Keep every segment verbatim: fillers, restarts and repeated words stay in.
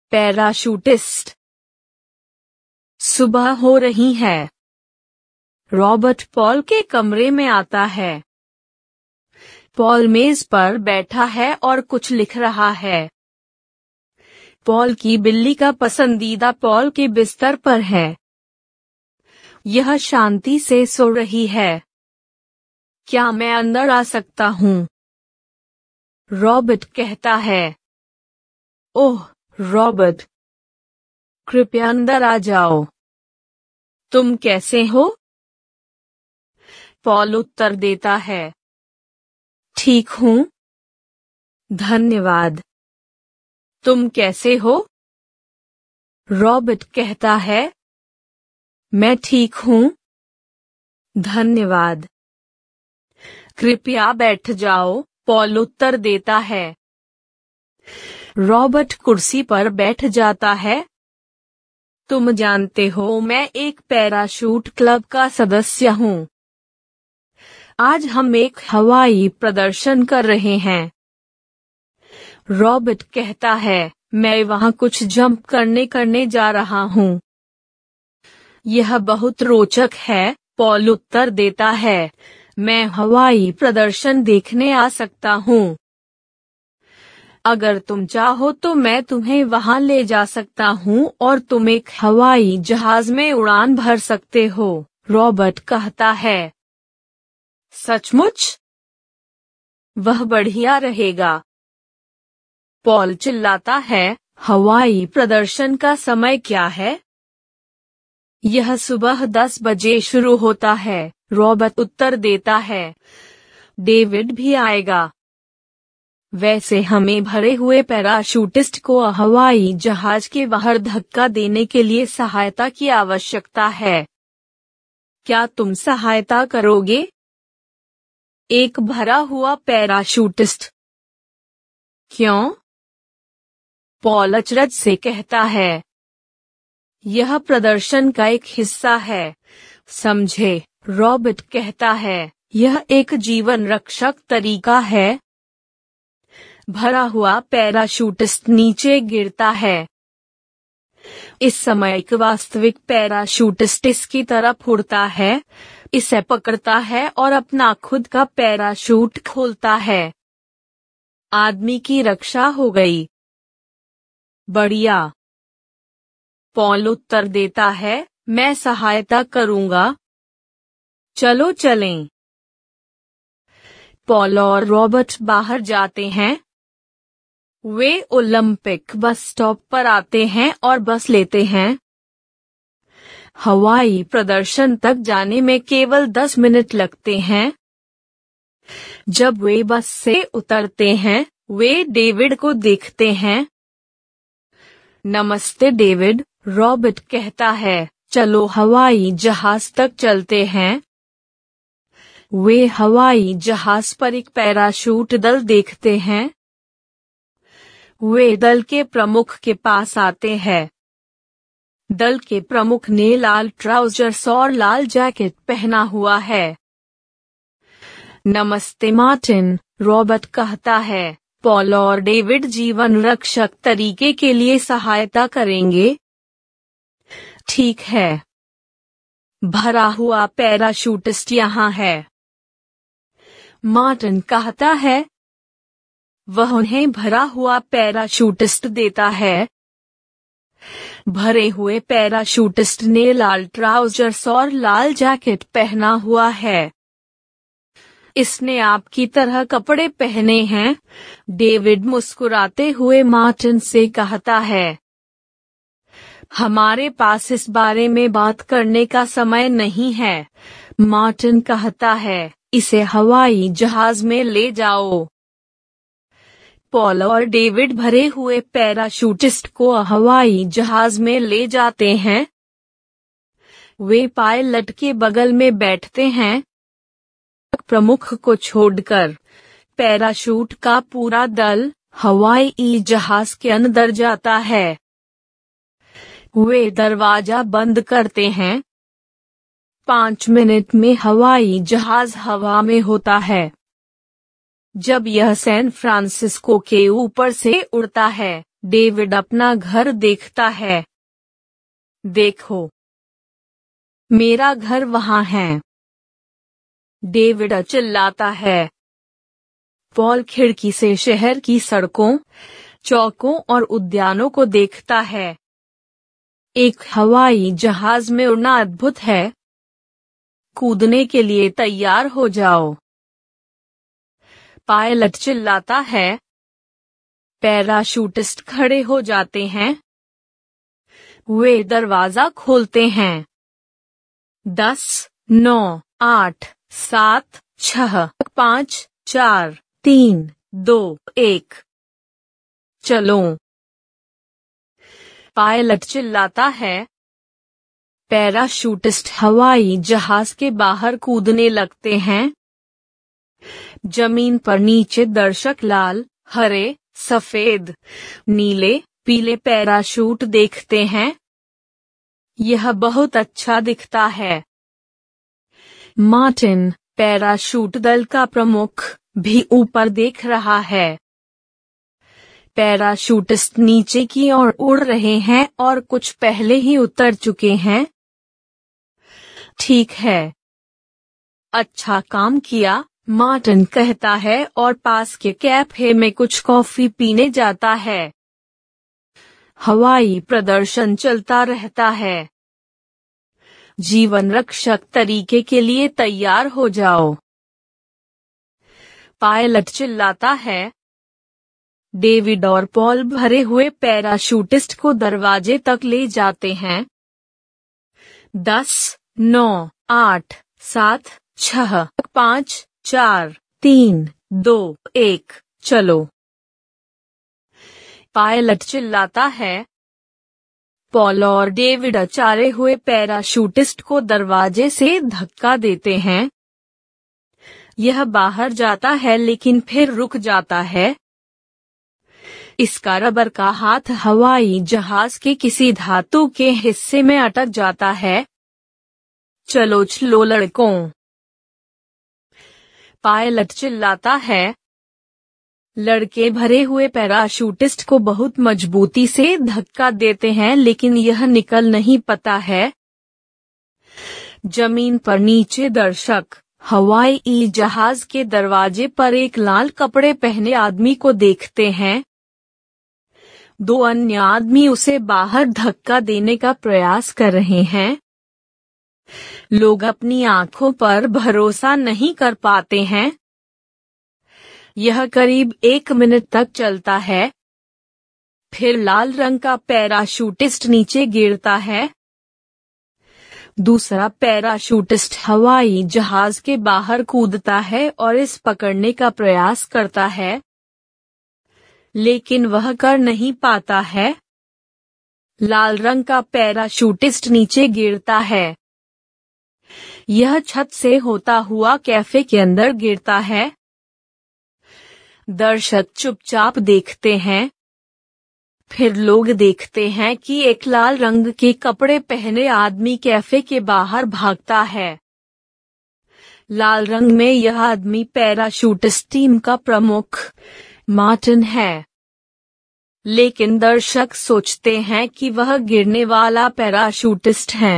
Parachutist. सुबह हो रही है। रॉबर्ट पॉल के कमरे में आता है। पॉल मेज पर बैठा है और कुछ लिख रहा है। पॉल की बिल्ली का पसंदीदा पॉल के बिस्तर पर है। यह शांति से सो रही है। क्या मैं अंदर आ सकता हूँ? रॉबर्ट कहता है। ओह, रॉबर्ट, कृपया अंदर आ जाओ। तुम कैसे हो? पॉल उत्तर देता है। ठीक हूँ, धन्यवाद। तुम कैसे हो? रॉबर्ट कहता है। मैं ठीक हूँ, धन्यवाद। कृपया बैठ जाओ, पॉल उत्तर देता है। रॉबर्ट कुर्सी पर बैठ जाता है। तुम जानते हो मैं एक पैराशूट क्लब का सदस्य हूँ। आज हम एक हवाई प्रदर्शन कर रहे हैं। रॉबर्ट कहता है, मैं वहाँ कुछ जंप करने करने जा रहा हूँ। यह बहुत रोचक है, पॉल उत्तर देता है। मैं हवाई प्रदर्शन देखने आ सकता हूँ। अगर तुम चाहो तो मैं तुम्हें वहाँ ले जा सकता हूँ और तुम एक हवाई जहाज में उड़ान भर सकते हो, रॉबर्ट कहता है। सचमुच? वह बढ़िया रहेगा। पॉल चिल्लाता है, हवाई प्रदर्शन का समय क्या है? यह सुबह दस बजे शुरू होता है, रॉबर्ट उत्तर देता है। डेविड भी आएगा। वैसे हमें भरे हुए पैराशूटिस्ट को हवाई जहाज के बाहर धक्का देने के लिए सहायता की आवश्यकता है। क्या तुम सहायता करोगे? एक भरा हुआ पैराशूटिस्ट। क्यों? पॉल अचरज से कहता है। यह प्रदर्शन का एक हिस्सा है, समझे, रॉबर्ट कहता है। यह एक जीवन रक्षक तरीका है। भरा हुआ पैराशूटिस्ट नीचे गिरता है। इस समय एक वास्तविक पैराशूटिस्ट इसकी तरफ उड़ता है, इसे पकड़ता है और अपना खुद का पैराशूट खोलता है। आदमी की रक्षा हो गई। बढ़िया, पॉल उत्तर देता है। मैं सहायता करूंगा। चलो चलें। पॉल और रॉबर्ट बाहर जाते हैं। वे ओलंपिक बस स्टॉप पर आते हैं और बस लेते हैं। हवाई प्रदर्शन तक जाने में केवल दस मिनट लगते हैं। जब वे बस से उतरते हैं, वे डेविड को देखते हैं। नमस्ते डेविड, रॉबर्ट कहता है। चलो हवाई जहाज तक चलते हैं। वे हवाई जहाज पर एक पैराशूट दल देखते हैं। वे दल के प्रमुख के पास आते हैं। दल के प्रमुख ने लाल ट्राउजर्स और लाल जैकेट पहना हुआ है। नमस्ते मार्टिन, रॉबर्ट कहता है। पॉल और डेविड जीवन रक्षक तरीके के लिए सहायता करेंगे। ठीक है। भरा हुआ पैराशूटिस्ट यहाँ है, मार्टिन कहता है। वह उन्हें भरा हुआ पैराशूटिस्ट देता है। भरे हुए पैराशूटिस्ट ने लाल ट्राउजर्स और लाल जैकेट पहना हुआ है। इसने आपकी तरह कपड़े पहने हैं, डेविड मुस्कुराते हुए मार्टिन से कहता है। हमारे पास इस बारे में बात करने का समय नहीं है, मार्टिन कहता है। इसे हवाई जहाज में ले जाओ। पॉल और डेविड भरे हुए पैराशूटिस्ट को हवाई जहाज में ले जाते हैं। वे पायलट के बगल में बैठते हैं। प्रमुख को छोड़कर पैराशूट का पूरा दल हवाई जहाज के अंदर जाता है। वे दरवाजा बंद करते हैं। पाँच मिनट में हवाई जहाज हवा में होता है। जब यह सैन फ्रांसिस्को के ऊपर से उड़ता है, डेविड अपना घर देखता है। देखो, मेरा घर वहां है। डेविड चिल्लाता है। पॉल खिड़की से शहर की सड़कों, चौकों और उद्यानों को देखता है। एक हवाई जहाज में उड़ना अद्भुत है। कूदने के लिए तैयार हो जाओ। पायलट चिल्लाता है। पैराशूटिस्ट खड़े हो जाते हैं। वे दरवाजा खोलते हैं। दस, नौ, आठ, सात, छह, पाँच, चार, तीन, दो, एक। चलो। पायलट चिल्लाता है। पैराशूटिस्ट हवाई जहाज के बाहर कूदने लगते हैं। जमीन पर नीचे दर्शक लाल, हरे, सफेद, नीले, पीले पैराशूट देखते हैं। यह बहुत अच्छा दिखता है। मार्टिन, पैराशूट दल का प्रमुख, भी ऊपर देख रहा है। पैराशूटिस्ट नीचे की ओर उड़ रहे हैं और कुछ पहले ही उतर चुके हैं। ठीक है। अच्छा काम किया, मार्टिन कहता है और पास के कैफे में कुछ कॉफी पीने जाता है। हवाई प्रदर्शन चलता रहता है। जीवन रक्षक तरीके के लिए तैयार हो जाओ। पायलट चिल्लाता है। डेविड और पॉल भरे हुए पैराशूटिस्ट को दरवाजे तक ले जाते हैं। दस, नौ, आठ, सात, छह, पाँच, चार, तीन, दो, एक, चलो। पायलट चिल्लाता है। पॉल और डेविड अचारे हुए पैराशूटिस्ट को दरवाजे से धक्का देते हैं। यह बाहर जाता है लेकिन फिर रुक जाता है। इसका रबर का हाथ हवाई जहाज के किसी धातु के हिस्से में अटक जाता है। चलो चलो लड़कों। पायलट चिल्लाता है। लड़के भरे हुए पैराशूटिस्ट को बहुत मजबूती से धक्का देते हैं लेकिन यह निकल नहीं पाता है। जमीन पर नीचे दर्शक हवाई जहाज के दरवाजे पर एक लाल कपड़े पहने आदमी को देखते हैं। दो अन्य आदमी उसे बाहर धक्का देने का प्रयास कर रहे हैं। लोग अपनी आंखों पर भरोसा नहीं कर पाते हैं। यह करीब एक मिनट तक चलता है। फिर लाल रंग का पैराशूटिस्ट नीचे गिरता है। दूसरा पैराशूटिस्ट हवाई जहाज के बाहर कूदता है और इस पकड़ने का प्रयास करता है, लेकिन वह कर नहीं पाता है। लाल रंग का पैराशूटिस्ट नीचे गिरता है। यह छत से होता हुआ कैफे के अंदर गिरता है। दर्शक चुपचाप देखते हैं। फिर लोग देखते हैं कि एक लाल रंग के कपड़े पहने आदमी कैफे के बाहर भागता है। लाल रंग में यह आदमी पैराशूटिस्ट टीम का प्रमुख मार्टिन है। लेकिन दर्शक सोचते हैं कि वह गिरने वाला पैराशूटिस्ट है।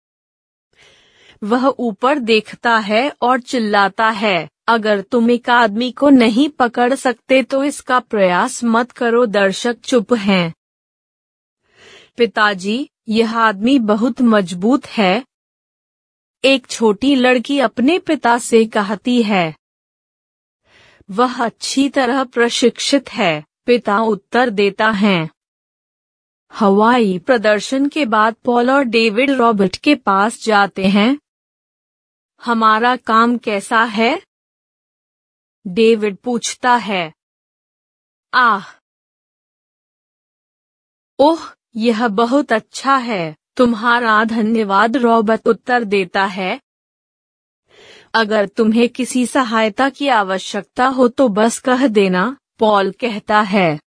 वह ऊपर देखता है और चिल्लाता है, अगर तुम एक आदमी को नहीं पकड़ सकते तो इसका प्रयास मत करो। दर्शक चुप हैं। पिताजी, यह आदमी बहुत मजबूत है, एक छोटी लड़की अपने पिता से कहती है। वह अच्छी तरह प्रशिक्षित है, पिता उत्तर देता है। हवाई प्रदर्शन के बाद पॉल और डेविड रॉबर्ट के पास जाते हैं। हमारा काम कैसा है? डेविड पूछता है। आह, ओह, यह बहुत अच्छा है, तुम्हारा धन्यवाद। रॉबर्ट उत्तर देता है। अगर तुम्हें किसी सहायता की आवश्यकता हो तो बस कह देना, पॉल कहता है।